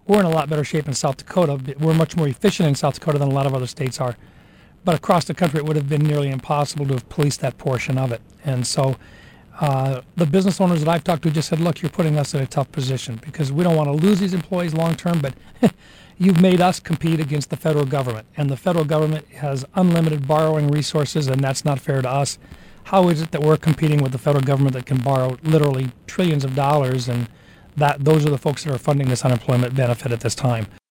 we're in a lot better shape in South Dakota. We're much more efficient in South Dakota than a lot of other states are. But across the country, it would have been nearly impossible to have policed that portion of it. And so the business owners that I've talked to just said, look, you're putting us in a tough position because we don't want to lose these employees long term, but you've made us compete against the federal government. And the federal government has unlimited borrowing resources, and that's not fair to us. How is it that we're competing with the federal government that can borrow literally trillions of dollars, and those are the folks that are funding this unemployment benefit at this time?